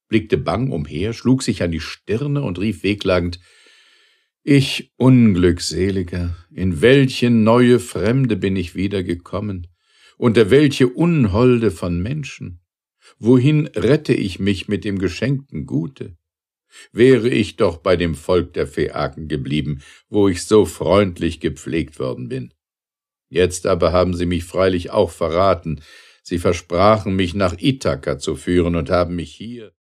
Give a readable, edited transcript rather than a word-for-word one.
blickte bang umher, schlug sich an die Stirne und rief wehklagend: »Ich Unglückseliger, in welche neue Fremde bin ich wieder gekommen, unter welche Unholde von Menschen? Wohin rette ich mich mit dem geschenkten Gute? Wäre ich doch bei dem Volk der Phäaken geblieben, wo ich so freundlich gepflegt worden bin. Jetzt aber haben sie mich freilich auch verraten. Sie versprachen, mich nach Ithaka zu führen und haben mich hier